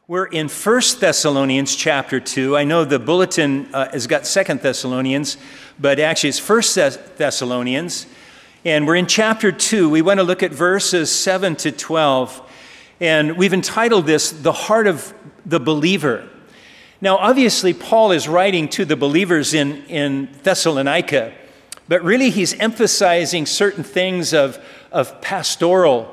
We're in 1 Thessalonians chapter 2. I know the bulletin has got 2 Thessalonians, but actually it's 1 Thessalonians. And we're in chapter 2. We want to look at verses 7 to 12. And we've entitled this, The Heart of the Believer. Now, obviously, Paul is writing to the believers in Thessalonica, but really he's emphasizing certain things of pastoral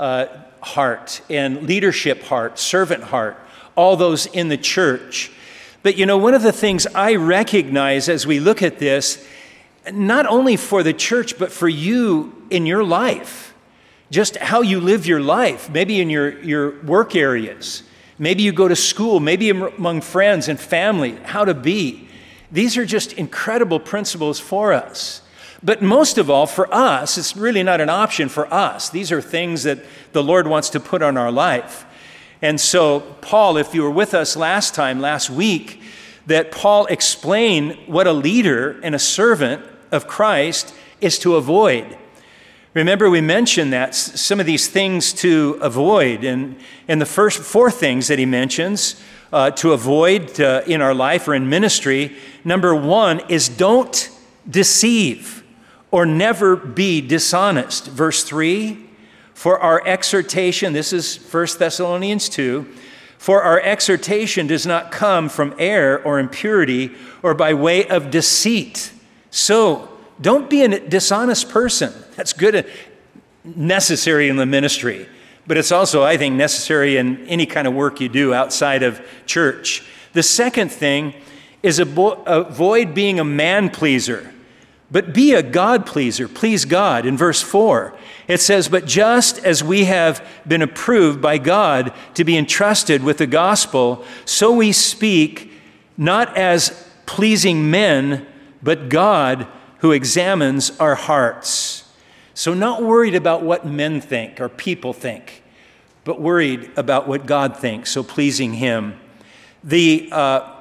heart and leadership heart, servant heart, all those in the church. But you know, one of the things I recognize as we look at this, not only for the church, but for you in your life, just how you live your life, maybe in your work areas, maybe you go to school, maybe among friends and family, how to be. These are just incredible principles for us. But most of all, for us, it's really not an option for us. These are things that the Lord wants to put on our life. And so, Paul, if you were with us last week, that Paul explained what a leader and a servant of Christ is to avoid. Remember, we mentioned that some of these things to avoid. And the first four things that he mentions to avoid in our life or in ministry, number one is don't deceive or never be dishonest. Verse 3, for our exhortation, this is 1 Thessalonians 2, for our exhortation does not come from error or impurity or by way of deceit. So don't be a dishonest person. That's good, necessary in the ministry, but it's also, I think, necessary in any kind of work you do outside of church. The second thing is avoid being a man pleaser, but be a God pleaser. Please God. In verse 4, it says, but just as we have been approved by God to be entrusted with the gospel, so we speak not as pleasing men, but God who examines our hearts. So not worried about what men think or people think, but worried about what God thinks, so pleasing Him. I'm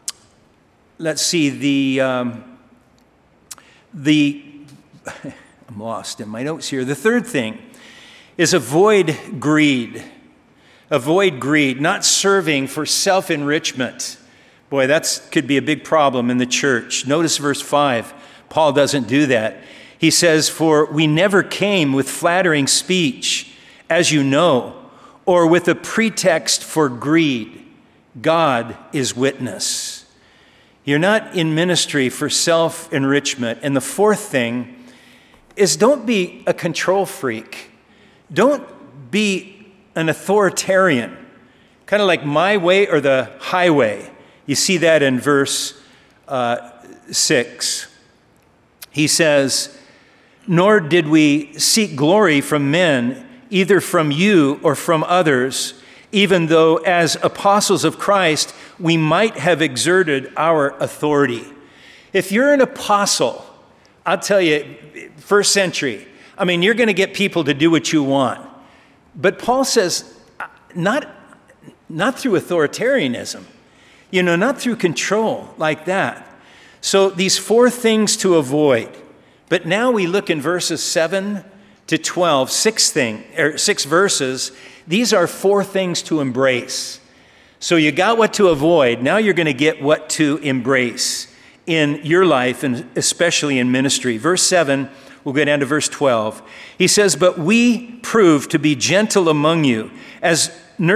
lost in my notes here. The third thing is avoid greed. Avoid greed, not serving for self-enrichment. Boy, that could be a big problem in the church. Notice verse 5. Paul doesn't do that. He says, for we never came with flattering speech, as you know, or with a pretext for greed. God is witness. You're not in ministry for self-enrichment. And the fourth thing is don't be a control freak. Don't be an authoritarian, kind of like my way or the highway. You see that in verse 6. He says, nor did we seek glory from men, either from you or from others, even though as apostles of Christ, we might have exerted our authority. If you're an apostle, I'll tell you, first century, you're going to get people to do what you want. But Paul says, not through authoritarianism, not through control like that. So these four things to avoid. But now we look in verses 7 to 12, six verses. These are four things to embrace. So you got what to avoid. Now you're going to get what to embrace in your life and especially in ministry. Verse 7, we'll go down to verse 12. He says, but we prove to be gentle among you as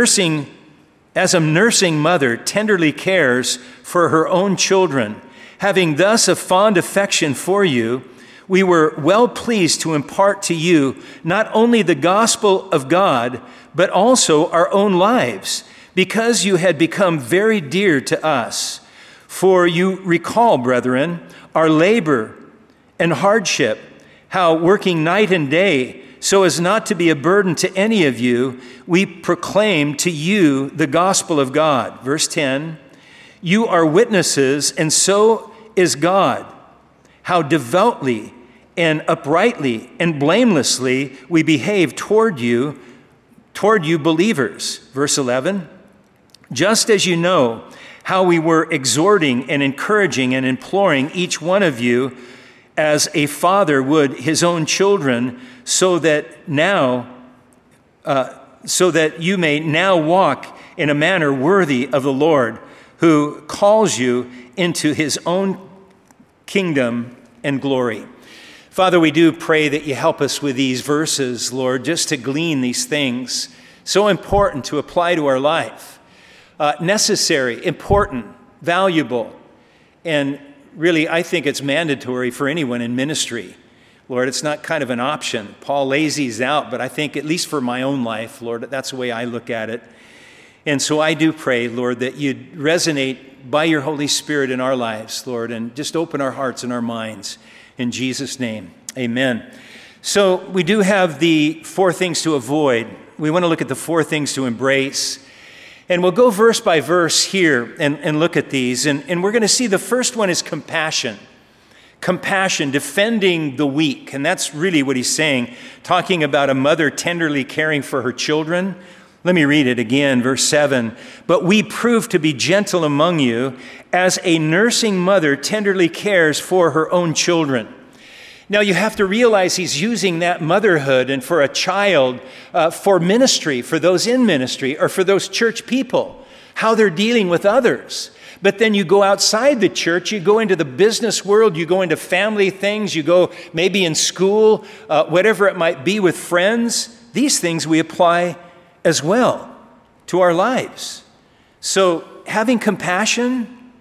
a nursing mother tenderly cares for her own children. Having thus a fond affection for you, we were well pleased to impart to you not only the gospel of God, but also our own lives, because you had become very dear to us. For you recall, brethren, our labor and hardship, how working night and day, so as not to be a burden to any of you, we proclaim to you the gospel of God. Verse 10, you are witnesses, and so is God, how devoutly and uprightly and blamelessly we behave toward you believers. Verse 11, just as you know how we were exhorting and encouraging and imploring each one of you as a father would his own children, so that you may now walk in a manner worthy of the Lord, who calls you into his own kingdom and glory. Father, we do pray that you help us with these verses, Lord, just to glean these things so important to apply to our life. Necessary, important, valuable, and really, I think it's mandatory for anyone in ministry. Lord, it's not kind of an option. Paul lays these out, but I think at least for my own life, Lord, that's the way I look at it. And so I do pray, Lord, that you'd resonate by your Holy Spirit in our lives, Lord, and just open our hearts and our minds. In Jesus' name, amen. So we do have the 4 things to avoid. We want to look at the 4 things to embrace. And we'll go verse by verse here and look at these. And we're going to see the first one is compassion. Compassion, defending the weak. And that's really what he's saying, talking about a mother tenderly caring for her children. Let me read it again, verse 7. But we prove to be gentle among you as a nursing mother tenderly cares for her own children. Now you have to realize he's using that motherhood and for a child for ministry, for those in ministry, or for those church people, how they're dealing with others. But then you go outside the church, you go into the business world, you go into family things, you go maybe in school, whatever it might be with friends. These things we apply as well to our lives. So having compassion,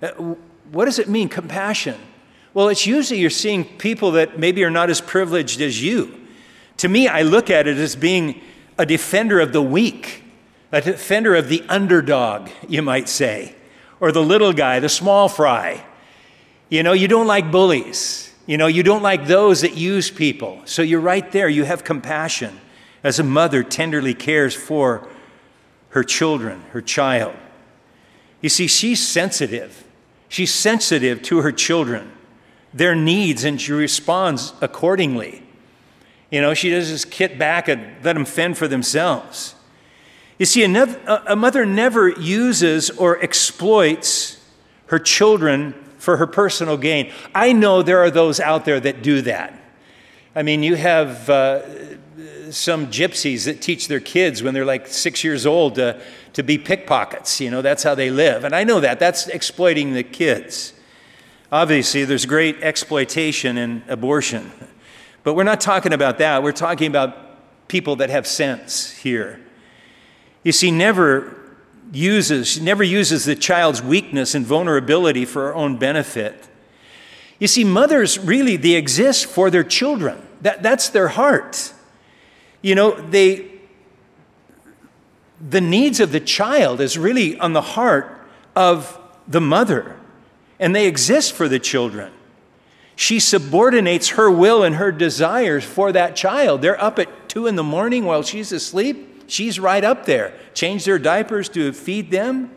what does it mean, compassion? Well, it's usually you're seeing people that maybe are not as privileged as you. To me, I look at it as being a defender of the weak, a defender of the underdog, you might say, or the little guy, the small fry. You know, you don't like bullies. You know, you don't like those that use people. So you're right there. You have compassion as a mother tenderly cares for her children, her child. You see, she's sensitive. She's sensitive to her children, their needs, and she responds accordingly. You know, she doesn't just kit back and let them fend for themselves. You see, a mother never uses or exploits her children for her personal gain. I know there are those out there that do that. I mean, you have some gypsies that teach their kids when they're like 6 years old to be pickpockets. You know, that's how they live. And I know that. That's exploiting the kids. Obviously, there's great exploitation in abortion. But we're not talking about that. We're talking about people that have sense here. You see, never uses the child's weakness and vulnerability for her own benefit. You see, mothers really, they exist for their children. That's their heart. You know, the needs of the child is really on the heart of the mother, and they exist for the children. She subordinates her will and her desires for that child. They're up at 2 a.m. while she's asleep. She's right up there. Change their diapers to feed them.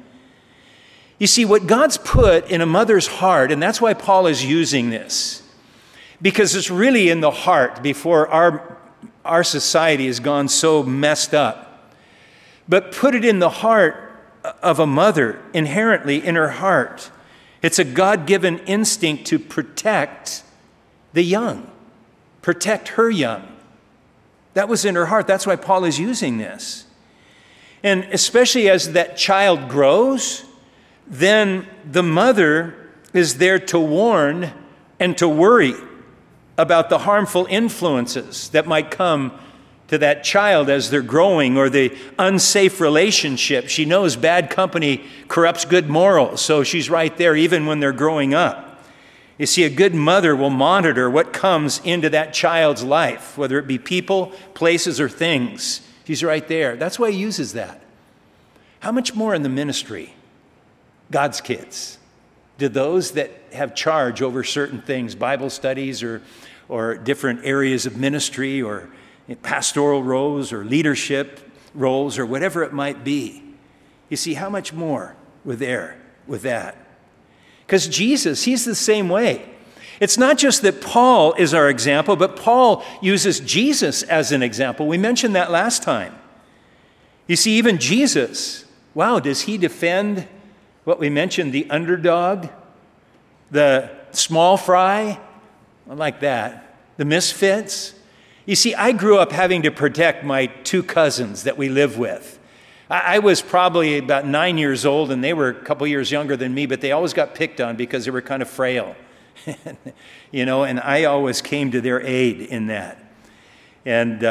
You see, what God's put in a mother's heart, and that's why Paul is using this, because it's really in the heart before our society has gone so messed up. But put it in the heart of a mother, inherently in her heart. It's a God-given instinct to protect the young, protect her young. That was in her heart. That's why Paul is using this. And especially as that child grows, then the mother is there to warn and to worry about the harmful influences that might come to that child as they're growing, or the unsafe relationship. She knows bad company corrupts good morals, so she's right there even when they're growing up. You see, a good mother will monitor what comes into that child's life, whether it be people, places, or things. She's right there. That's why he uses that. How much more in the ministry? God's kids. Do those that have charge over certain things, Bible studies or different areas of ministry or pastoral roles or leadership roles or whatever it might be. You see, how much more with that? Because Jesus, he's the same way. It's not just that Paul is our example, but Paul uses Jesus as an example. We mentioned that last time. You see, even Jesus, wow, does he defend what we mentioned, the underdog, the small fry? I like that. The misfits. You see, I grew up having to protect my 2 cousins that we live with. I was probably about 9 years old, and they were a couple years younger than me, but they always got picked on because they were kind of frail. And I always came to their aid in that. And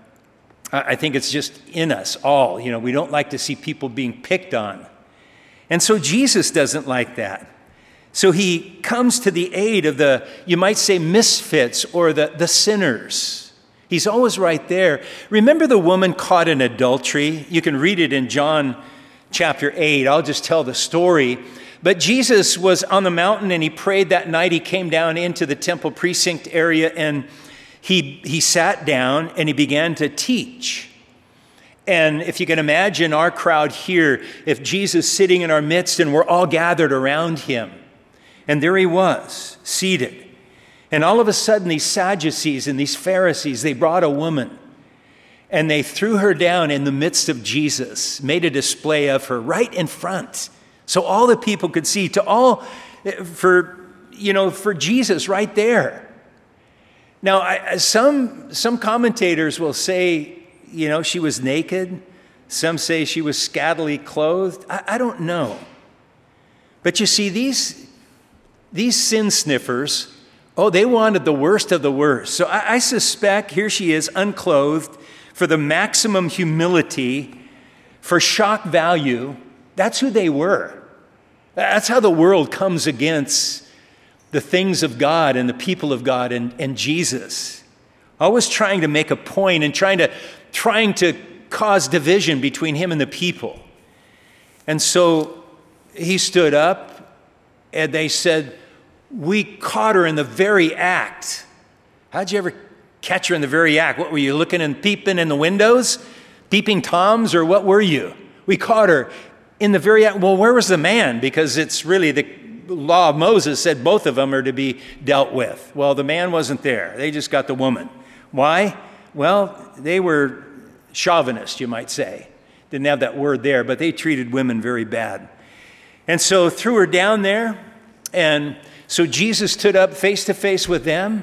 I think it's just in us all. We don't like to see people being picked on. And so Jesus doesn't like that. So he comes to the aid of the, you might say, misfits or the sinners. He's always right there. Remember the woman caught in adultery? You can read it in John chapter 8. I'll just tell the story. But Jesus was on the mountain and he prayed that night. He came down into the temple precinct area and he sat down and he began to teach. And if you can imagine our crowd here, if Jesus sitting in our midst and we're all gathered around him, and there he was, seated. And all of a sudden, these Sadducees and these Pharisees, they brought a woman and they threw her down in the midst of Jesus, made a display of her right in front. So all the people could see, for Jesus right there. Now, some commentators will say, she was naked. Some say she was scantily clothed. I don't know. But you see, these sin sniffers, they wanted the worst of the worst. So I suspect here she is unclothed for the maximum humility, for shock value. That's who they were. That's how the world comes against the things of God and the people of God and Jesus. Always trying to make a point and trying to cause division between him and the people. And so he stood up and they said, we caught her in the very act. How'd you ever catch her in the very act? What were you looking and peeping in the windows? Peeping Toms, or what were you? We caught her in the very act. Well, where was the man? Because it's really the law of Moses said both of them are to be dealt with. Well, the man wasn't there. They just got the woman. Why? Well, they were chauvinists, you might say. Didn't have that word there, but they treated women very bad. And so threw her down there. And so Jesus stood up face to face with them.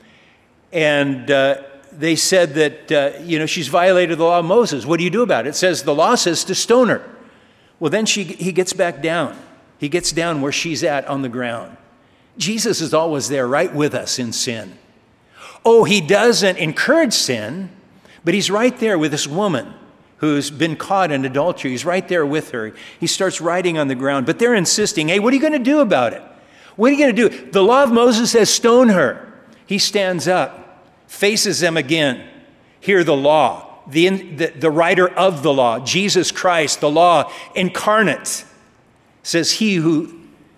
And they said that, she's violated the law of Moses. What do you do about it? It says, the law says to stone her. Well, then he gets back down. He gets down where she's at on the ground. Jesus is always there, right with us in sin. He doesn't encourage sin, but he's right there with this woman who's been caught in adultery. He's right there with her. He starts writing on the ground, but they're insisting, hey, what are you going to do about it? What are you going to do? The law of Moses says stone her. He stands up, faces them again. Hear the law, the writer of the law, Jesus Christ, the law incarnate, says he who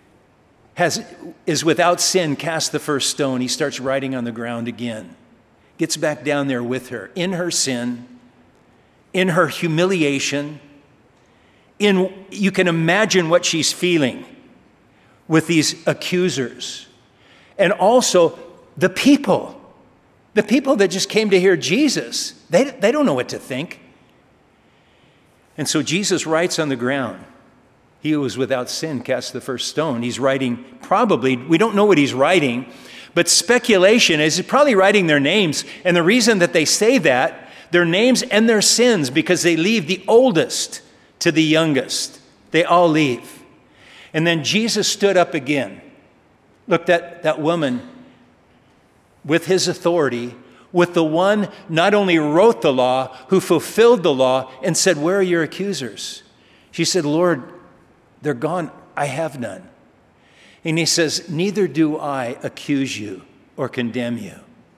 is without sin cast the first stone. He starts writing on the ground again. Gets back down there with her in her sin, in her humiliation. You can imagine what she's feeling with these accusers. And also the people that just came to hear Jesus. They don't know what to think. And so Jesus writes on the ground. He who was without sin cast the first stone. He's writing probably, we don't know what he's writing, but speculation is he's probably writing their names. And the reason that they say that, their names and their sins, because they leave the oldest to the youngest. They all leave. And then Jesus stood up again, looked at that woman with his authority, with the one not only wrote the law, who fulfilled the law, and said, where are your accusers? She said, Lord, they're gone. I have none. And he says, neither do I accuse you or condemn you.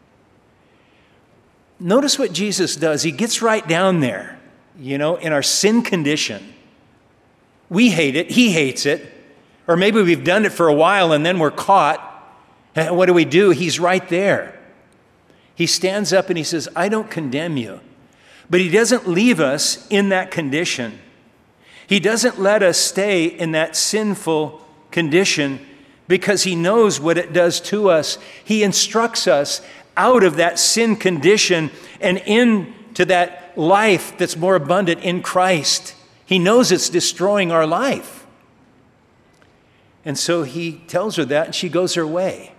Notice what Jesus does. He gets right down there, in our sin condition. We hate it. He hates it. Or maybe we've done it for a while and then we're caught. And what do? He's right there. He stands up and he says, I don't condemn you. But he doesn't leave us in that condition. He doesn't let us stay in that sinful condition because he knows what it does to us. He instructs us out of that sin condition and into that life that's more abundant in Christ. He knows it's destroying our life. And so he tells her that and she goes her way.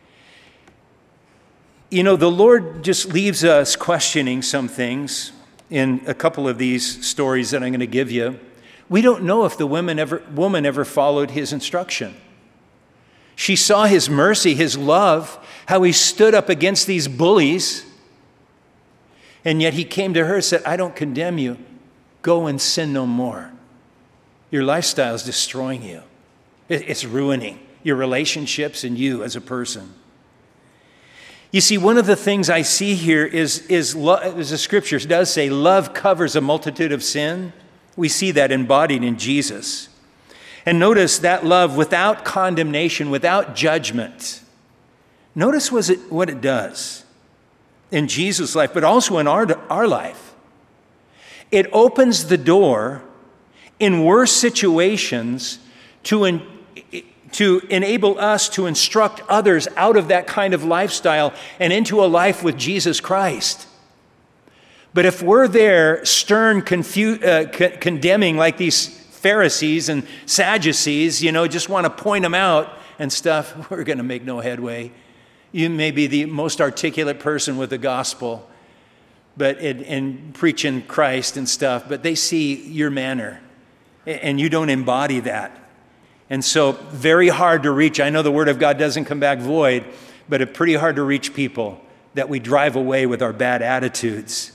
The Lord just leaves us questioning some things. in a couple of these stories that I'm going to give you. We don't know if the woman ever followed his instruction. She saw his mercy, his love, how he stood up against these bullies. And yet he came to her and said, I don't condemn you. Go and sin no more. Your lifestyle is destroying you. It's ruining your relationships and you as a person. You see, one of the things I see here is as the scriptures does say, love covers a multitude of sin. We see that embodied in Jesus. And notice that love without condemnation, without judgment. Notice what it does in Jesus' life, but also in our life. It opens the door in worse situations to enable us to instruct others out of that kind of lifestyle and into a life with Jesus Christ. But if we're there stern, condemning like these Pharisees and Sadducees, just want to point them out and stuff, we're going to make no headway. You may be the most articulate person with the gospel, but in preaching Christ and stuff, but they see your manner, and you don't embody that. And so, very hard to reach. I know the Word of God doesn't come back void, but it's pretty hard to reach people that we drive away with our bad attitudes.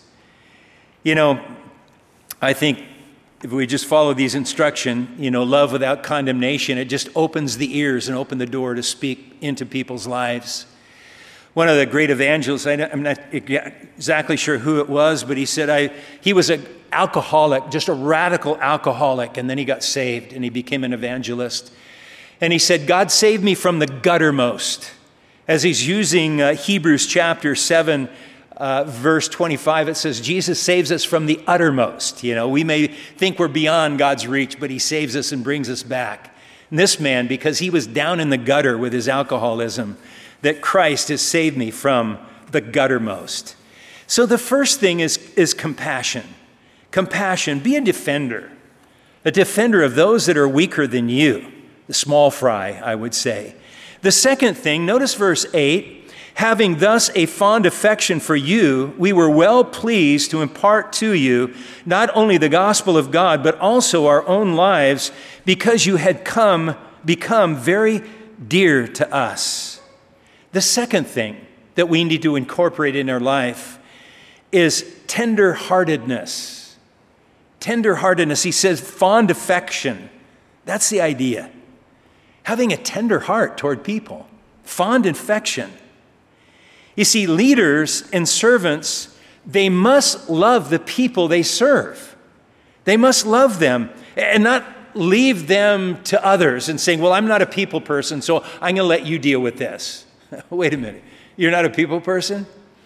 I think if we just follow these instructions, love without condemnation, it just opens the ears and opens the door to speak into people's lives. One of the great evangelists, I'm not exactly sure who it was, but he said he was an alcoholic, just a radical alcoholic, and then he got saved and he became an evangelist. And he said, God saved me from the guttermost. As he's using Hebrews chapter 7, verse 25, it says, Jesus saves us from the uttermost. We may think we're beyond God's reach, but he saves us and brings us back. And this man, because he was down in the gutter with his alcoholism, that Christ has saved me from the guttermost. So the first thing is compassion. Compassion, be a defender of those that are weaker than you, the small fry, I would say. The second thing, notice verse 8, having thus a fond affection for you, we were well pleased to impart to you not only the gospel of God, but also our own lives, because you had become very dear to us. The second thing that we need to incorporate in our life is tender-heartedness. Tender-heartedness, he says, fond affection. That's the idea. Having a tender heart toward people. Fond affection. You see, leaders and servants, they must love the people they serve. They must love them and not leave them to others and saying, well, I'm not a people person, so I'm going to let you deal with this. Wait a minute. You're not a people person?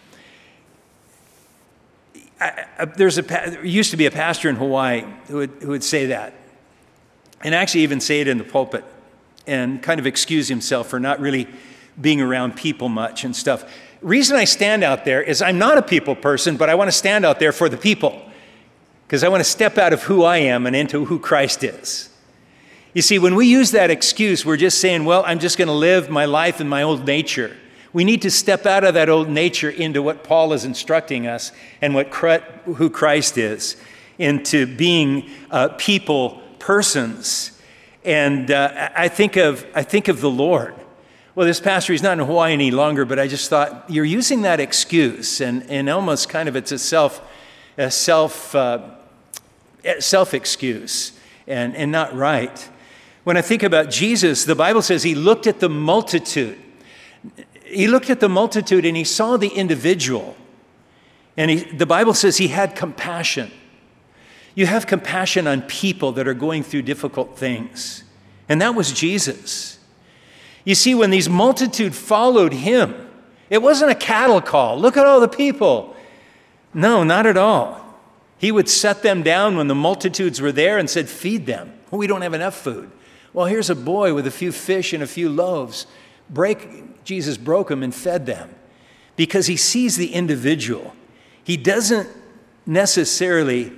There used to be a pastor in Hawaii who would say that, and actually even say it in the pulpit and kind of excuse himself for not really being around people much and stuff. The reason I stand out there is I'm not a people person, but I want to stand out there for the people because I want to step out of who I am and into who Christ is. You see, when we use that excuse, we're just saying, well, I'm just going to live my life in my old nature. We need to step out of that old nature into what Paul is instructing us and who Christ is, into being people persons. And I think of the Lord. Well, this pastor, he's not in Hawaii any longer, but I just thought you're using that excuse, and almost kind of it's a self-excuse and not right. When I think about Jesus, the Bible says he looked at the multitude. He looked at the multitude and he saw the individual. And the Bible says he had compassion. You have compassion on people that are going through difficult things. And that was Jesus. You see, when these multitude followed him, it wasn't a cattle call. Look at all the people. No, not at all. He would set them down when the multitudes were there and said, feed them. Well, we don't have enough food. Well, here's a boy with a few fish and a few loaves. Jesus broke them and fed them because he sees the individual. He doesn't necessarily,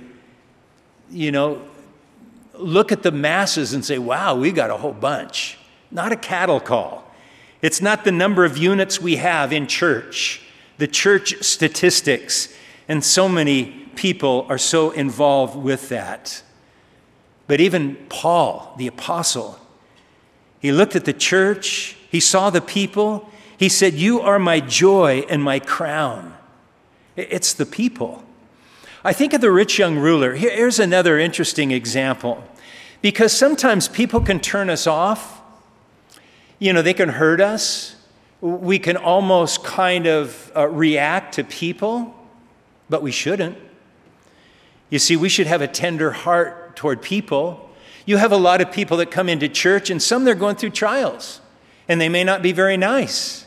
look at the masses and say, wow, we got a whole bunch. Not a cattle call. It's not the number of units we have in church, the church statistics, and so many people are so involved with that. But even Paul, the apostle, he looked at the church, he saw the people, he said, "You are my joy and my crown." It's the people. I think of the rich young ruler. Here's another interesting example. Because sometimes people can turn us off. They can hurt us. We can almost kind of react to people, but we shouldn't. You see, we should have a tender heart toward people. You have a lot of people that come into church, and some they're going through trials, and they may not be very nice.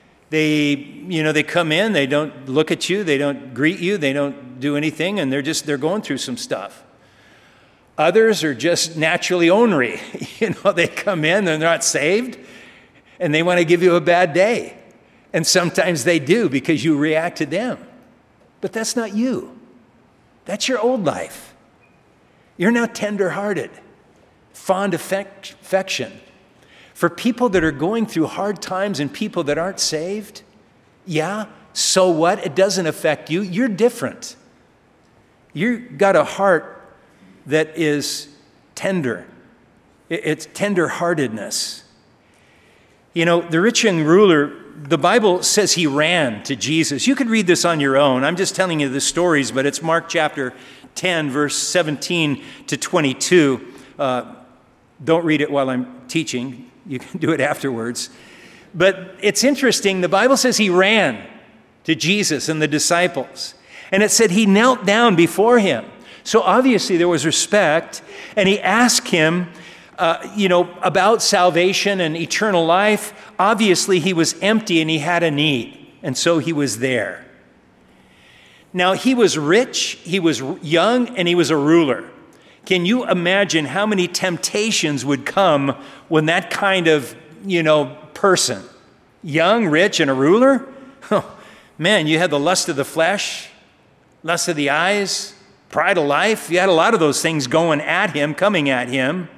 They come in, they don't look at you, they don't greet you, they don't do anything, and they're going through some stuff. Others are just naturally ornery. They come in, they're not saved, and they want to give you a bad day. And sometimes they do because you react to them. But that's not you. That's your old life. You're now tender-hearted, fond affection. For people that are going through hard times and people that aren't saved, yeah, so what? It doesn't affect you. You're different. You've got a heart that is tender. It's tender-heartedness. The rich young ruler, the Bible says he ran to Jesus. You could read this on your own. I'm just telling you the stories, but it's Mark chapter 10, verse 17 to 22. Don't read it while I'm teaching. You can do it afterwards. But it's interesting. The Bible says he ran to Jesus and the disciples. And it said he knelt down before him. So obviously there was respect. And he asked him, about salvation and eternal life. Obviously he was empty and he had a need. And so he was there. Now he was rich, he was young, and he was a ruler. Can you imagine how many temptations would come when that kind of, person, young, rich, and a ruler? Oh, man, you had the lust of the flesh, lust of the eyes, pride of life. You had a lot of those things coming at him.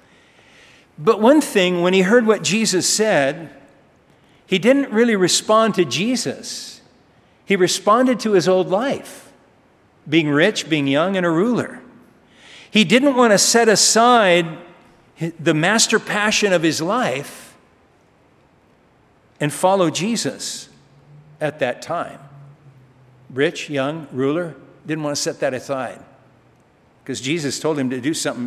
But one thing, when he heard what Jesus said, he didn't really respond to Jesus. He responded to his old life, being rich, being young, and a ruler. He didn't want to set aside the master passion of his life and follow Jesus at that time. Rich, young, ruler, didn't want to set that aside because Jesus told him to do something,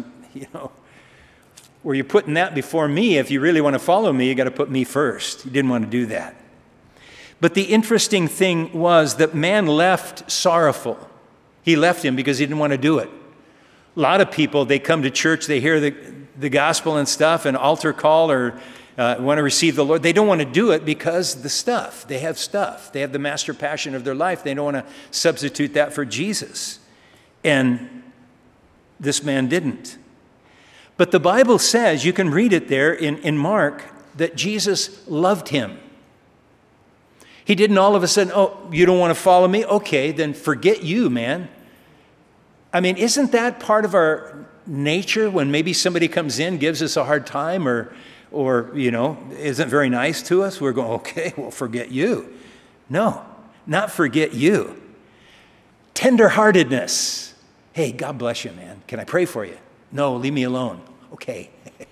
where you're putting that before me. If you really want to follow me, you got to put me first. He didn't want to do that. But the interesting thing was that man left sorrowful. He left him because he didn't want to do it. A lot of people, they come to church, they hear the gospel and stuff, an altar call, or want to receive the Lord. They don't want to do it because they have stuff. They have the master passion of their life. They don't want to substitute that for Jesus. And this man didn't. But the Bible says, you can read it there in Mark, that Jesus loved him. He didn't all of a sudden, "Oh, you don't want to follow me? Okay, then forget you, man." I mean, isn't that part of our nature when maybe somebody comes in, gives us a hard time, or isn't very nice to us? We're going, "Okay, well, forget you." No, not forget you. Tenderheartedness. "Hey, God bless you, man. Can I pray for you?" "No, leave me alone." "Okay."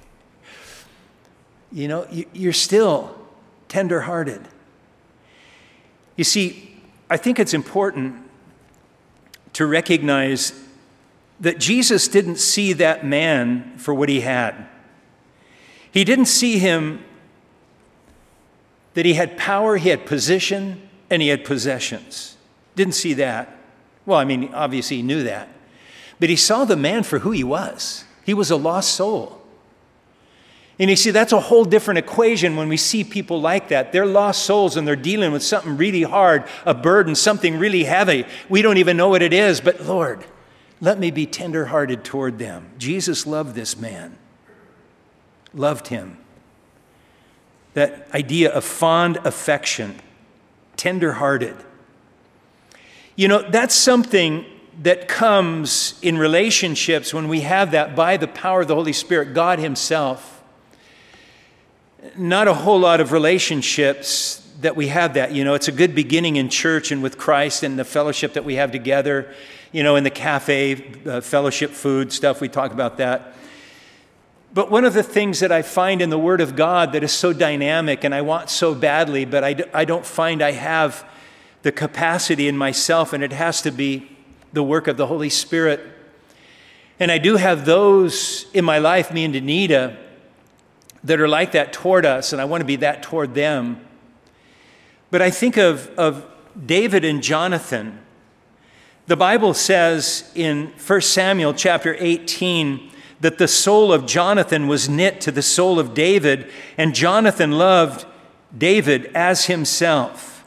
You're still tenderhearted. You see, I think it's important to recognize that Jesus didn't see that man for what he had. He didn't see him that he had power, he had position, and he had possessions. Didn't see that. Well, obviously he knew that. But he saw the man for who he was. He was a lost soul. And you see, that's a whole different equation when we see people like that. They're lost souls and they're dealing with something really hard, a burden, something really heavy. We don't even know what it is, but Lord, let me be tenderhearted toward them. Jesus loved this man, loved him. That idea of fond affection, tenderhearted. That's something that comes in relationships when we have that by the power of the Holy Spirit, God himself. Not a whole lot of relationships that we have that. It's a good beginning in church and with Christ and the fellowship that we have together. in the cafe, fellowship food stuff, we talk about that. But one of the things that I find in the Word of God that is so dynamic and I want so badly, but I don't find I have the capacity in myself, and it has to be the work of the Holy Spirit. And I do have those in my life, me and Danita, that are like that toward us, and I want to be that toward them. But I think of David and Jonathan. The Bible says in 1 Samuel chapter 18 that the soul of Jonathan was knit to the soul of David, and Jonathan loved David as himself.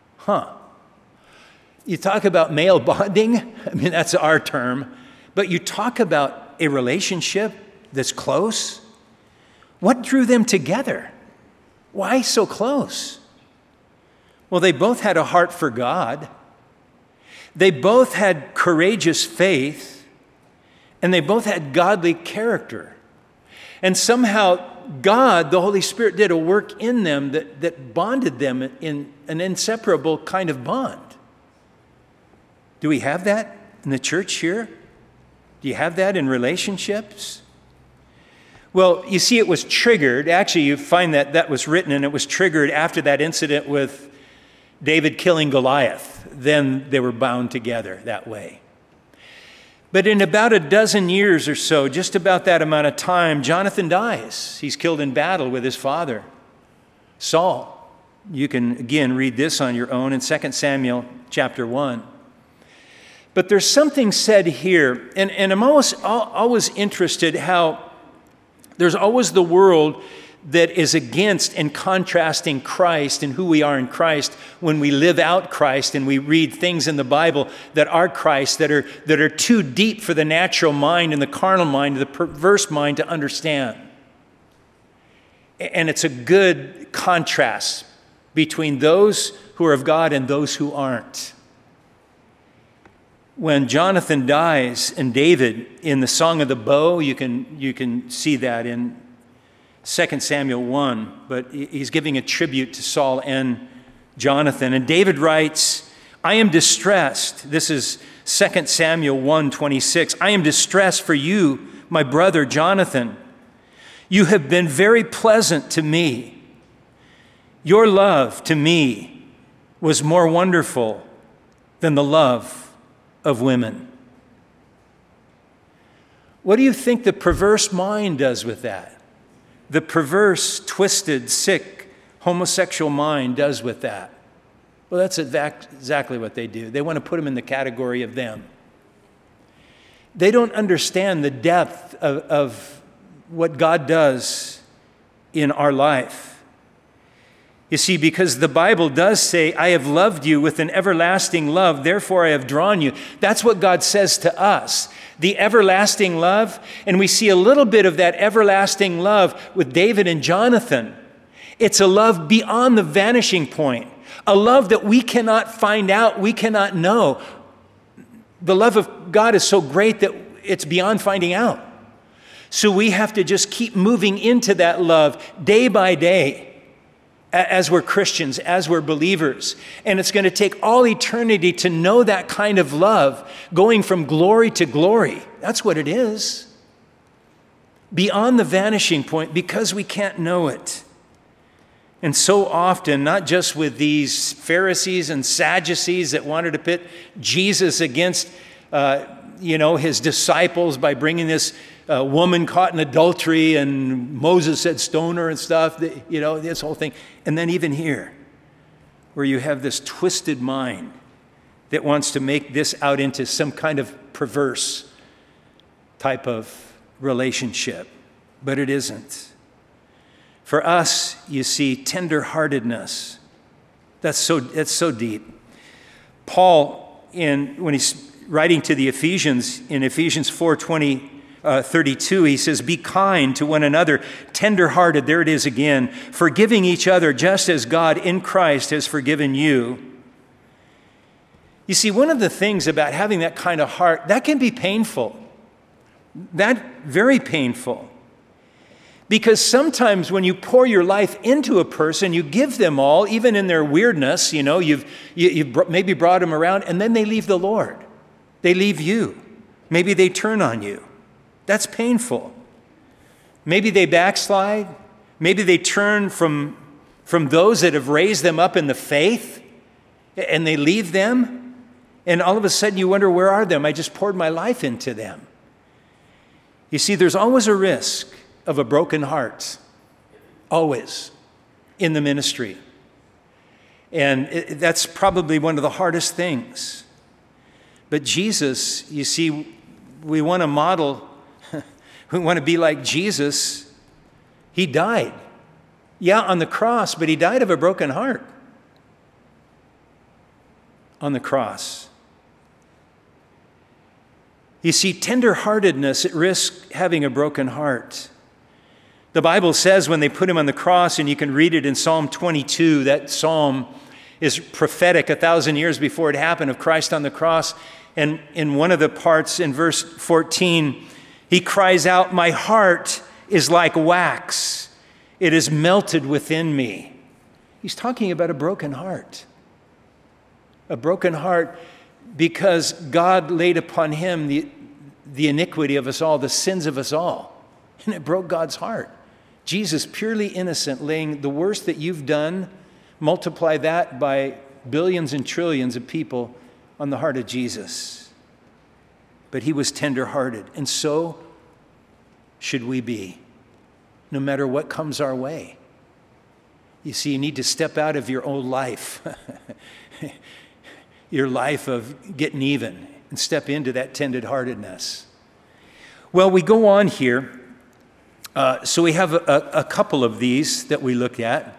You talk about male bonding. I mean, that's our term. But you talk about a relationship that's close. What drew them together? Why so close? Well, they both had a heart for God. They both had courageous faith. And they both had godly character. And somehow God, the Holy Spirit, did a work in them that bonded them in an inseparable kind of bond. Do we have that in the church here? Do you have that in relationships? Well, you see, it was triggered. Actually, you find that was written, and it was triggered after that incident with David killing Goliath. Then they were bound together that way. But in about a dozen years or so, just about that amount of time, Jonathan dies. He's killed in battle with his father, Saul. You can, again, read this on your own in 2 Samuel chapter 1. But there's something said here, and I'm always interested how there's always the world that is against and contrasting Christ and who we are in Christ when we live out Christ and we read things in the Bible that are Christ, that are too deep for the natural mind and the carnal mind, the perverse mind to understand. And it's a good contrast between those who are of God and those who aren't. When Jonathan dies and David in the Song of the Bow, you can see that in 2 Samuel 1, but he's giving a tribute to Saul and Jonathan. And David writes, I am distressed. This is 2 Samuel 1:26. I am distressed for you, my brother Jonathan. You have been very pleasant to me. Your love to me was more wonderful than the love of women. What do you think the perverse mind does with that? The perverse, twisted, sick, homosexual mind does with that? Well, that's exactly what they do. They want to put them in the category of them. They don't understand the depth of what God does in our life. You see, because the Bible does say, I have loved you with an everlasting love, therefore I have drawn you. That's what God says to us. The everlasting love, and we see a little bit of that everlasting love with David and Jonathan. It's a love beyond the vanishing point, a love that we cannot find out, we cannot know. The love of God is so great that it's beyond finding out. So we have to just keep moving into that love day by day as we're Christians, as we're believers. And it's going to take all eternity to know that kind of love, going from glory to glory. That's what it is. Beyond the vanishing point, because we can't know it. And so often, not just with these Pharisees and Sadducees that wanted to pit Jesus against his disciples by bringing this woman caught in adultery, and Moses said stone her and stuff, this whole thing. And then even here, where you have this twisted mind that wants to make this out into some kind of perverse type of relationship. But it isn't. For us, you see, tenderheartedness. That's so deep. Paul, when he's writing to the Ephesians, in Ephesians 4:32, he says, be kind to one another, tenderhearted, there it is again, forgiving each other just as God in Christ has forgiven you. You see, one of the things about having that kind of heart, that can be painful. That very painful. Because sometimes when you pour your life into a person, you give them all, even in their weirdness, you've maybe brought them around, and then they leave the Lord. They leave you. Maybe they turn on you. That's painful. Maybe they backslide. Maybe they turn from those that have raised them up in the faith, and they leave them. And all of a sudden you wonder, where are them? I just poured my life into them. You see, there's always a risk of a broken heart. Always. In the ministry. And that's probably one of the hardest things. But Jesus, you see, we want to model, we want to be like Jesus. He died. Yeah, on the cross, but he died of a broken heart. On the cross. You see, tenderheartedness, it risks having a broken heart. The Bible says when they put him on the cross, and you can read it in Psalm 22, that psalm is prophetic 1,000 years before it happened, of Christ on the cross. And in one of the parts in verse 14, he cries out, "My heart is like wax. It is melted within me." He's talking about a broken heart. A broken heart because God laid upon him the iniquity of us all, the sins of us all. And it broke God's heart. Jesus, purely innocent, laying the worst that you've done, multiply that by billions and trillions of people on the heart of Jesus. But he was tender-hearted, and so should we be, no matter what comes our way. You see, you need to step out of your old life, your life of getting even, and step into that tender-heartedness. Well, we go on here. So we have a couple of these that we look at.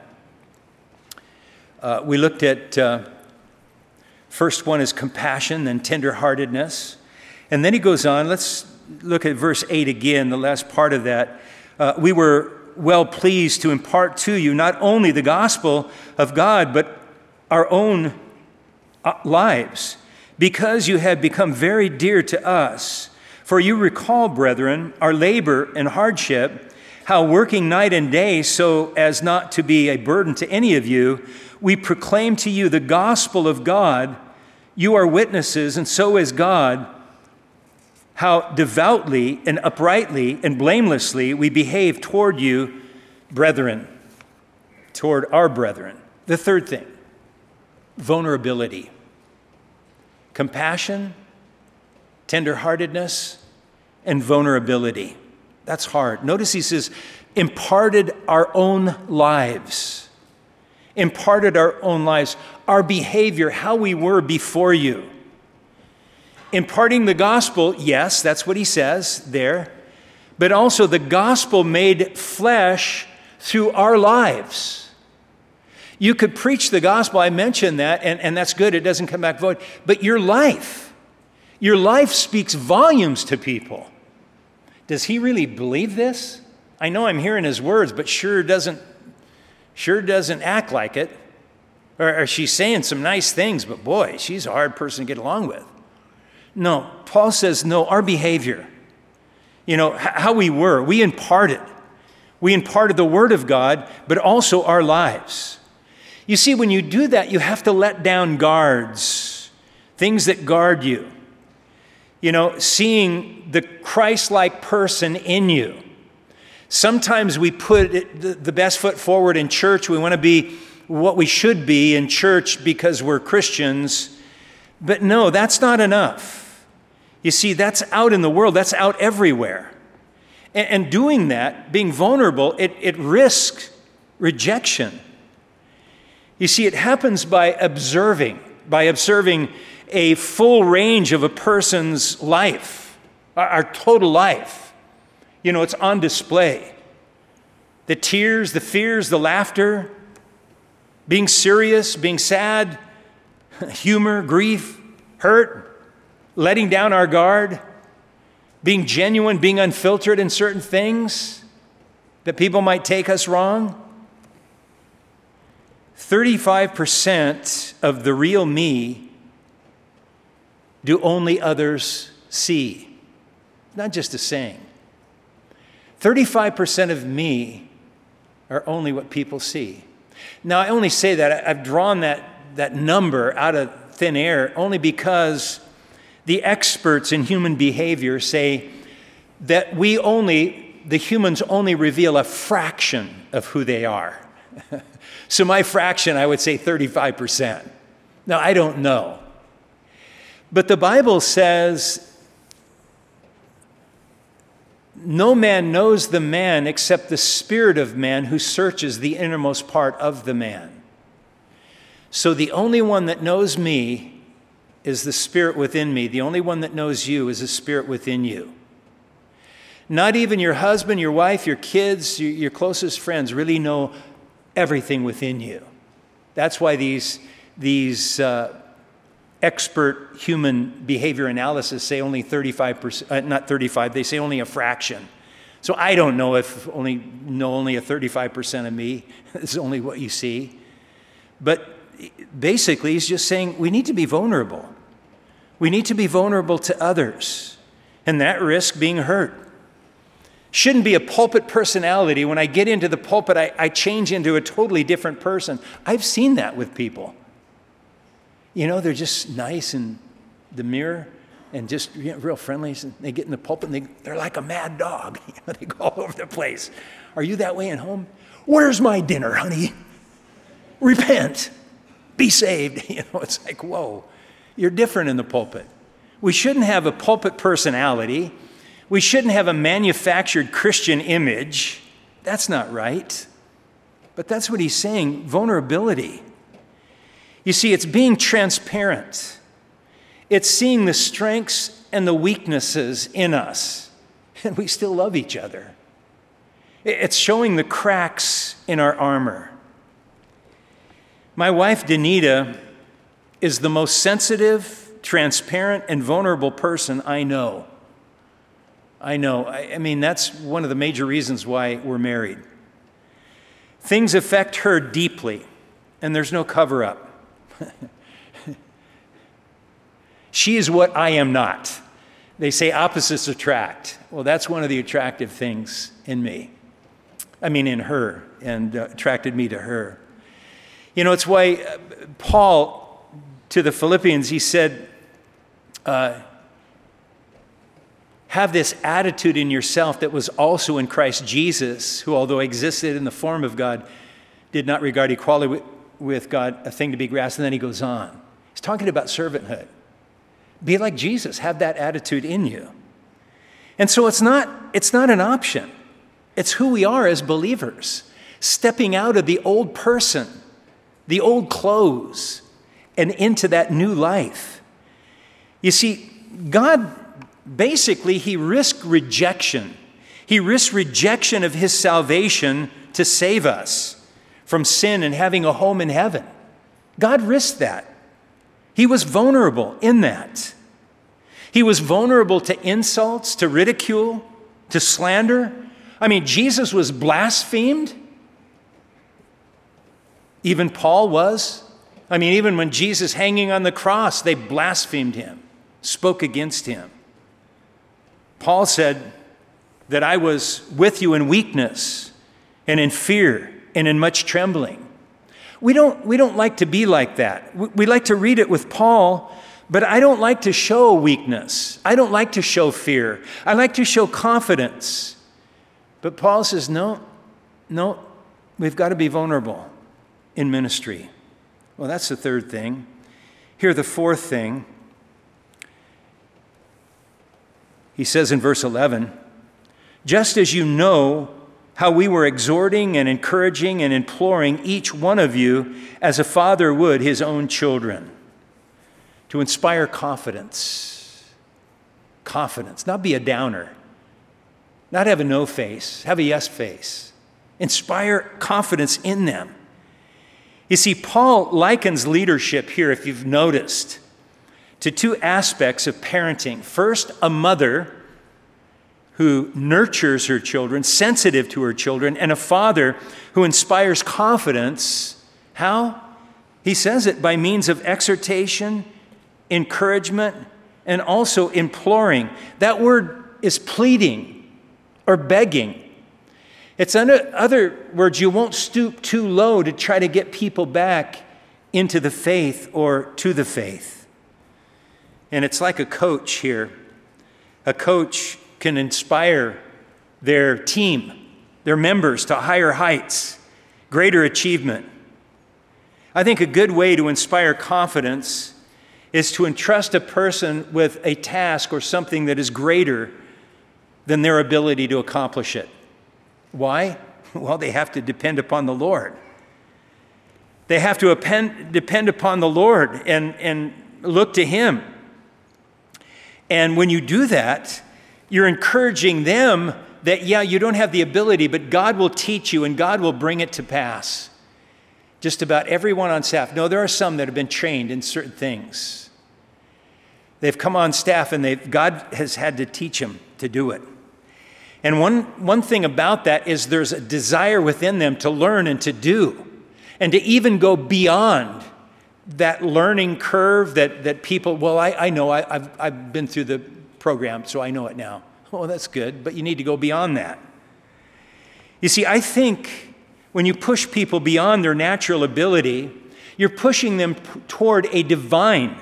We looked at, first one is compassion, then tenderheartedness. And then he goes on, let's look at verse 8 again, the last part of that. We were well pleased to impart to you not only the gospel of God, but our own lives, because you have become very dear to us. For you recall, brethren, our labor and hardship, how working night and day so as not to be a burden to any of you, we proclaim to you the gospel of God. You are witnesses, and so is God, how devoutly and uprightly and blamelessly we behave toward you, brethren, toward our brethren. The third thing, vulnerability. Compassion, tenderheartedness, and vulnerability. That's hard. Notice he says, imparted our own lives. Imparted our own lives. Our behavior, how we were before you. Imparting the gospel, yes, that's what he says there. But also the gospel made flesh through our lives. You could preach the gospel, I mentioned that, and that's good, it doesn't come back void. But your life speaks volumes to people. Does he really believe this? I know I'm hearing his words, but sure doesn't act like it. Or she's saying some nice things, but boy, she's a hard person to get along with. No, Paul says, no, our behavior, how we were, we imparted the word of God, but also our lives. You see, when you do that, you have to let down guards, things that guard you. Seeing the Christ-like person in you. Sometimes we put the best foot forward in church. We want to be what we should be in church because we're Christians. But no, that's not enough. You see, that's out in the world. That's out everywhere. And doing that, being vulnerable, it risks rejection. You see, it happens by observing a full range of a person's life, our total life. It's on display. The tears, the fears, the laughter, being serious, being sad, humor, grief, hurt, letting down our guard, being genuine, being unfiltered in certain things that people might take us wrong. 35% of the real me do only others see. Not just a saying. 35% of me are only what people see. Now, I only say that, I've drawn that number out of thin air only because The experts in human behavior say that the humans only reveal a fraction of who they are. So my fraction, I would say 35%. Now, I don't know. But the Bible says, no man knows the man except the spirit of man who searches the innermost part of the man. So the only one that knows me is the spirit within me. The only one that knows you is the spirit within you. Not even your husband, your wife, your kids, your closest friends really know everything within you. That's why these expert human behavior analysis say only 35%, not 35, they say only a fraction. So I don't know if only a 35% of me is only what you see. But basically, he's just saying we need to be vulnerable. We need to be vulnerable to others, and that risk being hurt. Shouldn't be a pulpit personality. When I get into the pulpit, I change into a totally different person. I've seen that with people. You know, they're just nice in the mirror and just real friendly. They get in the pulpit and they're like a mad dog. You know, they go all over the place. Are you that way at home? Where's my dinner, honey? Repent. Be saved. You know, it's like, whoa, you're different in the pulpit. We shouldn't have a pulpit personality. We shouldn't have a manufactured Christian image. That's not right. But that's what he's saying, vulnerability. You see, it's being transparent. It's seeing the strengths and the weaknesses in us, and we still love each other. It's showing the cracks in our armor. My wife, Danita, is the most sensitive, transparent, and vulnerable person I know. I mean, that's one of the major reasons why we're married. Things affect her deeply, and there's no cover-up. She is what I am not. They say opposites attract. Well, that's one of the attractive things in me. I mean, in her, and attracted me to her. You know, it's why Paul, to the Philippians, he said, have this attitude in yourself that was also in Christ Jesus, who, although existed in the form of God, did not regard equality with God a thing to be grasped. And then he goes on. He's talking about servanthood. Be like Jesus. Have that attitude in you. And so it's not an option. It's who we are as believers, stepping out of the old person, the old clothes, and into that new life. You see, God, basically, he risked rejection. He risked rejection of his salvation to save us from sin and having a home in heaven. God risked that. He was vulnerable in that. He was vulnerable to insults, to ridicule, to slander. I mean, Jesus was blasphemed. Even Paul was. I mean, even when Jesus hanging on the cross, they blasphemed him, spoke against him. Paul said that I was with you in weakness and in fear and in much trembling. We don't like to be like that. We like to read it with Paul, but I don't like to show weakness. I don't like to show fear. I like to show confidence. But Paul says, no, we've got to be vulnerable in ministry. Well, that's the third thing. Here, the fourth thing. He says in verse 11, just as you know how we were exhorting and encouraging and imploring each one of you as a father would his own children, to inspire confidence. Confidence, not be a downer, not have a no face, have a yes face. Inspire confidence in them. You see, Paul likens leadership here, if you've noticed, to two aspects of parenting. First, a mother who nurtures her children, sensitive to her children, and a father who inspires confidence. How? He says it by means of exhortation, encouragement, and also imploring. That word is pleading or begging. It's in other words, you won't stoop too low to try to get people back into the faith or to the faith. And it's like a coach here. A coach can inspire their team, their members, to higher heights, greater achievement. I think a good way to inspire confidence is to entrust a person with a task or something that is greater than their ability to accomplish it. Why? Well, they have to depend upon the Lord. They have to depend upon the Lord and look to Him. And when you do that, you're encouraging them that, yeah, you don't have the ability, but God will teach you and God will bring it to pass. Just about everyone on staff. No, there are some that have been trained in certain things. They've come on staff and God has had to teach them to do it. And one thing about that is there's a desire within them to learn and to do, and to even go beyond that learning curve that people, well, I know, I've been through the program, so I know it now. Oh, that's good, but you need to go beyond that. You see, I think when you push people beyond their natural ability, you're pushing them toward a divine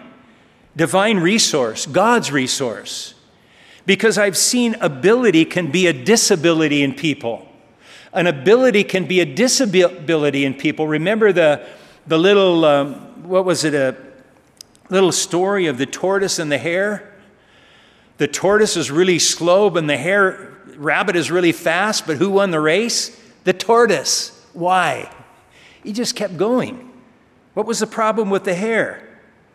resource, God's resource. Because I've seen ability can be a disability in people. An ability can be a disability in people. Remember the little, a little story of the tortoise and the hare? The tortoise is really slow, but the rabbit is really fast, but who won the race? The tortoise. Why? He just kept going. What was the problem with the hare?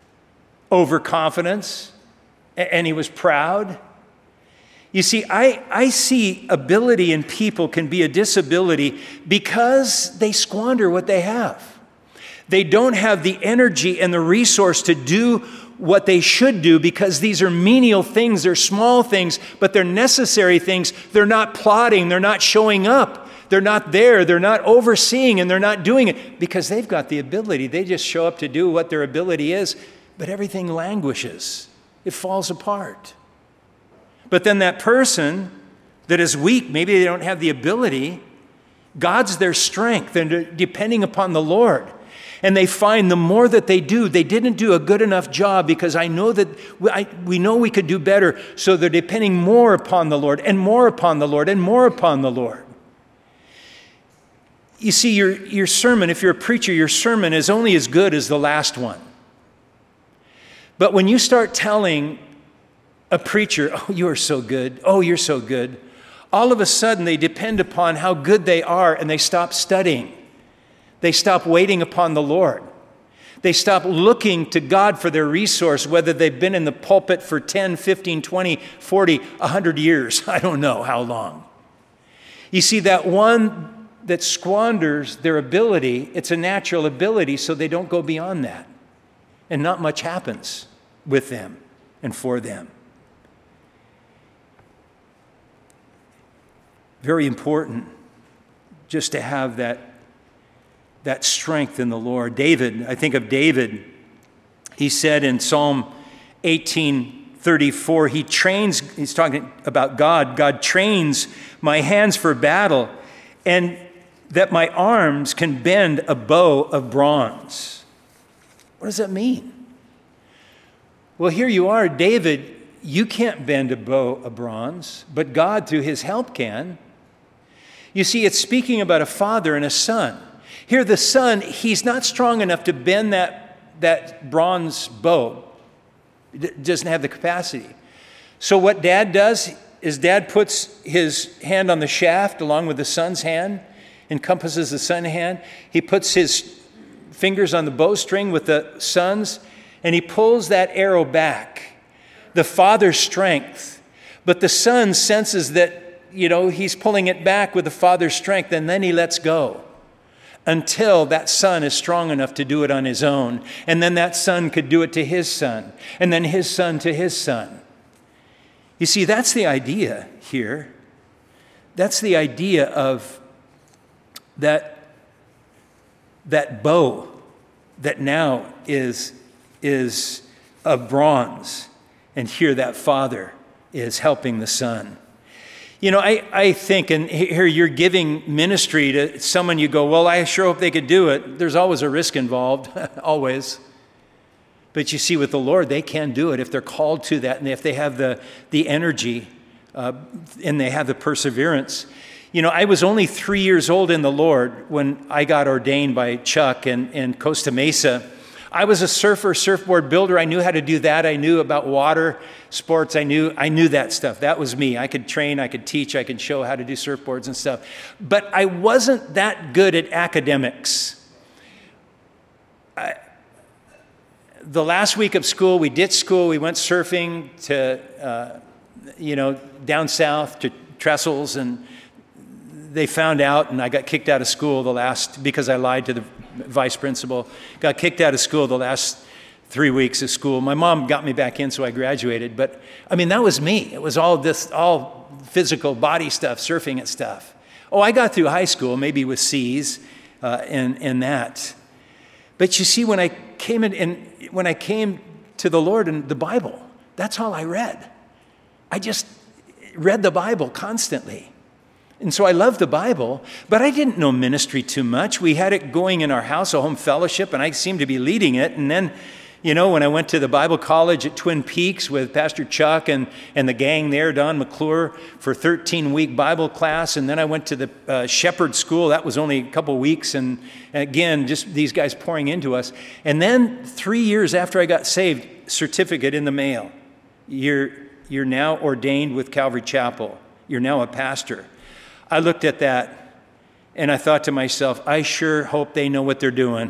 Overconfidence, and he was proud. You see, I see ability in people can be a disability because they squander what they have. They don't have the energy and the resource to do what they should do because these are menial things, they're small things, but they're necessary things. They're not plotting, they're not showing up, they're not there, they're not overseeing, and they're not doing it because they've got the ability. They just show up to do what their ability is, but everything languishes. It falls apart. But then that person that is weak, maybe they don't have the ability, God's their strength, and they're depending upon the Lord. And they find the more that they do, they didn't do a good enough job because I know that we know we could do better. So they're depending more upon the Lord and more upon the Lord and more upon the Lord. You see, your sermon, if you're a preacher, your sermon is only as good as the last one. But when you start telling a preacher, oh, you are so good, oh, you're so good, all of a sudden they depend upon how good they are and they stop studying. They stop waiting upon the Lord. They stop looking to God for their resource, whether they've been in the pulpit for 10, 15, 20, 40, 100 years. I don't know how long. You see, that one that squanders their ability, it's a natural ability, so they don't go beyond that. And not much happens with them and for them. Very important just to have that strength in the Lord. David, I think of David. He said in Psalm 18:34, he's talking about God trains my hands for battle, and that my arms can bend a bow of bronze. What does that mean? Well, here you are, David, you can't bend a bow of bronze, but God, through his help, can. You see, it's speaking about a father and a son. Here, the son, he's not strong enough to bend that bronze bow. He doesn't have the capacity. So what dad does is dad puts his hand on the shaft along with the son's hand, encompasses the son's hand. He puts his fingers on the bowstring with the son's, and he pulls that arrow back. The father's strength. But the son senses that, he's pulling it back with the father's strength, and then he lets go until that son is strong enough to do it on his own. And then that son could do it to his son, and then his son to his son. You see, that's the idea here. That's the idea of that bow that now is of bronze. And here that father is helping the son. I think, and here you're giving ministry to someone, you go, well, I sure hope they could do it. There's always a risk involved, always. But you see, with the Lord, they can do it if they're called to that and if they have the energy and they have the perseverance. You know, I was only 3 years old in the Lord when I got ordained by Chuck in Costa Mesa. I was a surfboard builder. I knew how to do that. I knew about water sports. I knew that stuff. That was me. I could train, I could teach, I could show how to do surfboards and stuff. But I wasn't that good at academics. The last week of school, we ditched school. We went surfing to, down south to Trestles, and they found out, and I got kicked out of school because I lied to the vice principal. Got kicked out of school the last 3 weeks of school. My mom got me back in, so I graduated. But I mean, that was me. It was all physical body stuff, surfing and stuff. Oh, I got through high school, maybe with C's and that. But you see, when I came to the Lord and the Bible, that's all I read. I just read the Bible constantly. And so I loved the Bible, but I didn't know ministry too much. We had it going in our house, a home fellowship, and I seemed to be leading it. And then, when I went to the Bible college at Twin Peaks with Pastor Chuck and the gang there, Don McClure, for 13-week Bible class. And then I went to the Shepherd School. That was only a couple weeks. And again, just these guys pouring into us. And then 3 years after I got saved, certificate in the mail. You're now ordained with Calvary Chapel. You're now a pastor. I looked at that and I thought to myself, I sure hope they know what they're doing.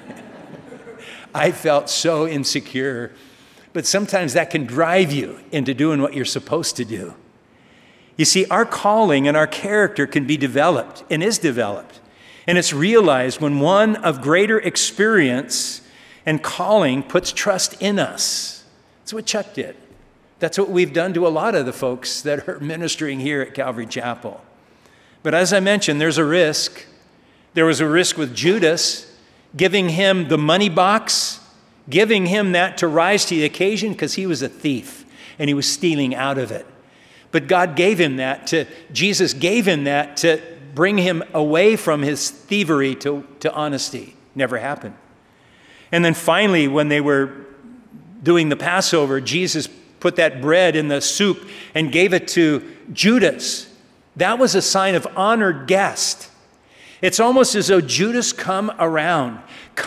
I felt so insecure. But sometimes that can drive you into doing what you're supposed to do. You see, our calling and our character can be developed and is developed. And it's realized when one of greater experience and calling puts trust in us. That's what Chuck did. That's what we've done to a lot of the folks that are ministering here at Calvary Chapel. But as I mentioned, there's a risk. There was a risk with Judas, giving him the money box, giving him that to rise to the occasion because he was a thief and he was stealing out of it. But God gave him that Jesus gave him that to bring him away from his thievery to honesty. Never happened. And then finally, when they were doing the Passover, Jesus put that bread in the soup and gave it to Judas. That was a sign of honored guest. It's almost as though Judas, come around.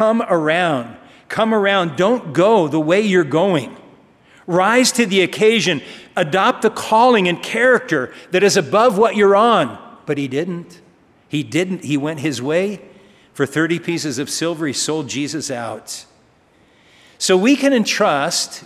Don't go the way you're going. Rise to the occasion. Adopt the calling and character that is above what you're on. But he didn't. He went his way. For 30 pieces of silver, he sold Jesus out. So we can entrust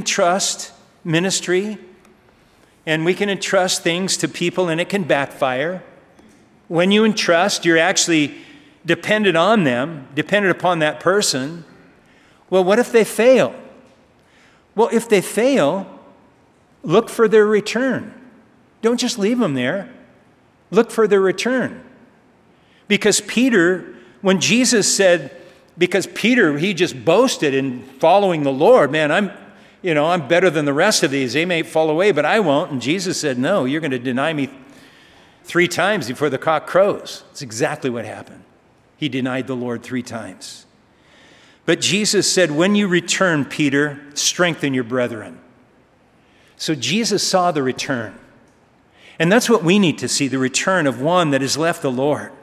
ministry, and we can entrust things to people, and it can backfire. When you entrust, you're actually dependent on them, dependent upon that person. Well, what if they fail? Well, if they fail, look for their return. Don't just leave them there. Look for their return. Because Peter, when Jesus said, because Peter, he just boasted in following the Lord, man, I'm better than the rest of these. They may fall away, but I won't. And Jesus said, no, you're going to deny me 3 times before the cock crows. It's exactly what happened. He denied the Lord 3 times. But Jesus said, when you return, Peter, strengthen your brethren. So Jesus saw the return. And that's what we need to see, the return of one that has left the Lord.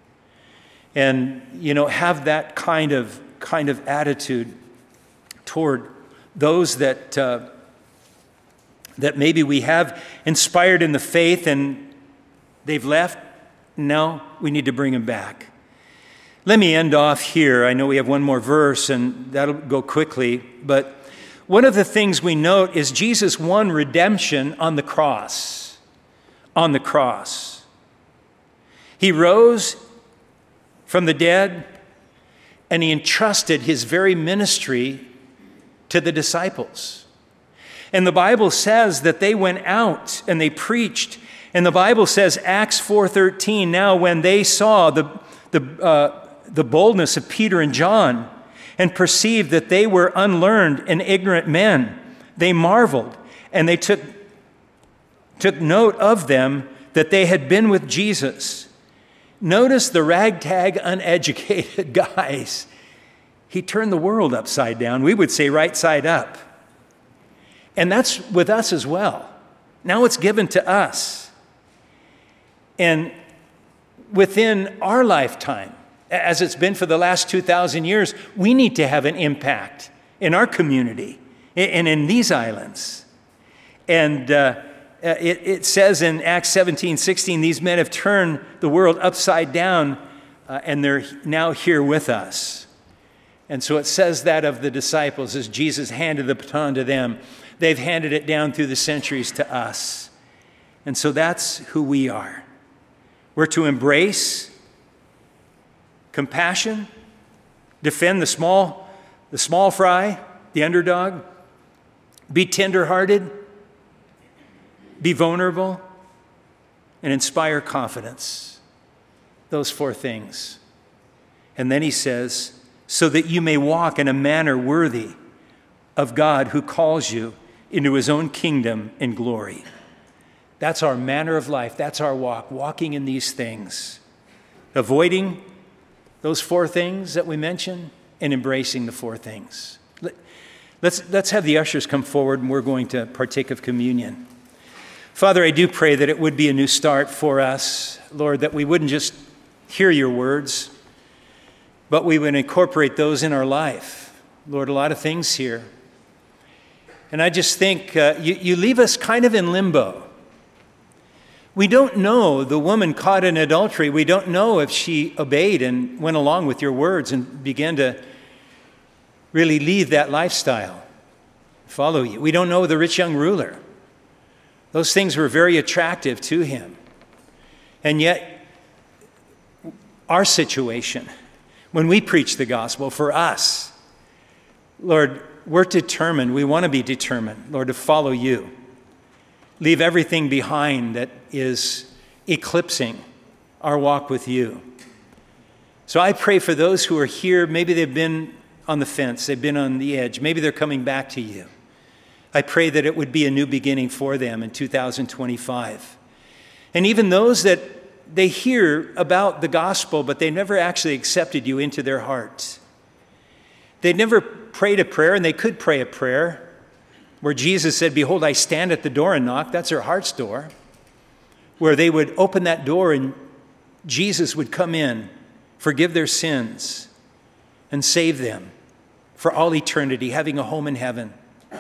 And, have that kind of attitude toward those that maybe we have inspired in the faith and they've left. No, we need to bring them back. Let me end off here. I know we have one more verse and that'll go quickly. But one of the things we note is Jesus won redemption on the cross. On the cross. He rose from the dead and he entrusted his very ministry to the disciples. And the Bible says that they went out and they preached. And the Bible says, Acts 4:13, now when they saw the boldness of Peter and John and perceived that they were unlearned and ignorant men, they marveled and they took note of them that they had been with Jesus. Notice the ragtag, uneducated guys. He turned the world upside down. We would say right side up. And that's with us as well. Now it's given to us. And within our lifetime, as it's been for the last 2,000 years, we need to have an impact in our community and in these islands. And it says in Acts 17:16, these men have turned the world upside down, and they're now here with us. And so it says that of the disciples as Jesus handed the baton to them. They've handed it down through the centuries to us. And so that's who we are. We're to embrace compassion, defend the small fry, the underdog, be tenderhearted, be vulnerable, and inspire confidence. Those 4 things. And then he says, so that you may walk in a manner worthy of God who calls you into his own kingdom and glory. That's our manner of life. That's our walk, walking in these things, avoiding those 4 things that we mentioned and embracing the 4 things. Let's have the ushers come forward, and we're going to partake of communion. Father, I do pray that it would be a new start for us, Lord, that we wouldn't just hear your words, but we would incorporate those in our life. Lord, a lot of things here. And I just think you leave us kind of in limbo. We don't know the woman caught in adultery. We don't know if she obeyed and went along with your words and began to really leave that lifestyle, follow you. We don't know the rich young ruler. Those things were very attractive to him. And yet, our situation, when we preach the gospel for us, Lord, we're determined, we want to be determined, Lord, to follow you. Leave everything behind that is eclipsing our walk with you. So I pray for those who are here, maybe they've been on the fence, they've been on the edge, maybe they're coming back to you. I pray that it would be a new beginning for them in 2025. And even those that they hear about the gospel, but they never actually accepted you into their hearts. They never prayed a prayer, and they could pray a prayer where Jesus said, behold, I stand at the door and knock. That's their heart's door. Where they would open that door and Jesus would come in, forgive their sins, and save them for all eternity, having a home in heaven.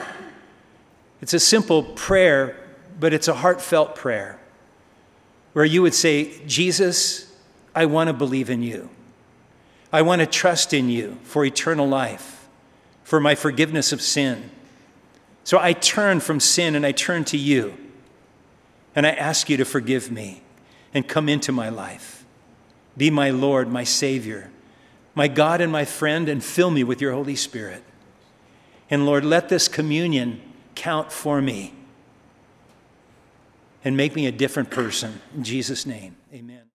It's a simple prayer, but it's a heartfelt prayer where you would say, Jesus, I want to believe in you. I want to trust in you for eternal life, for my forgiveness of sin. So I turn from sin and I turn to you. And I ask you to forgive me and come into my life. Be my Lord, my Savior, my God and my friend, and fill me with your Holy Spirit. And Lord, let this communion count for me and make me a different person. In Jesus' name, amen.